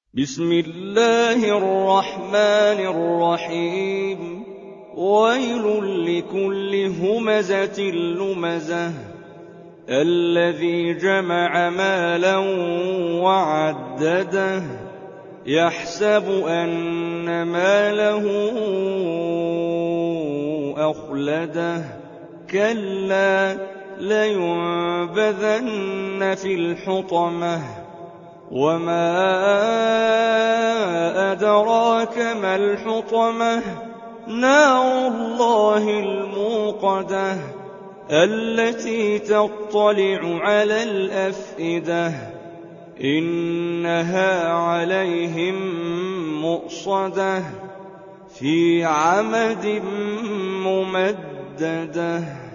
بسم الله الرحمن الرحيم ويل لكل همزة لمزة الذي جمع مالا وعدده يحسب أن ماله أخلده كلا لينبذن في الحطمة وما أدراك ما الحطمة نار الله الموقدة التي تطلع على الأفئدة إنها عليهم مؤصدة في عمد ممددة.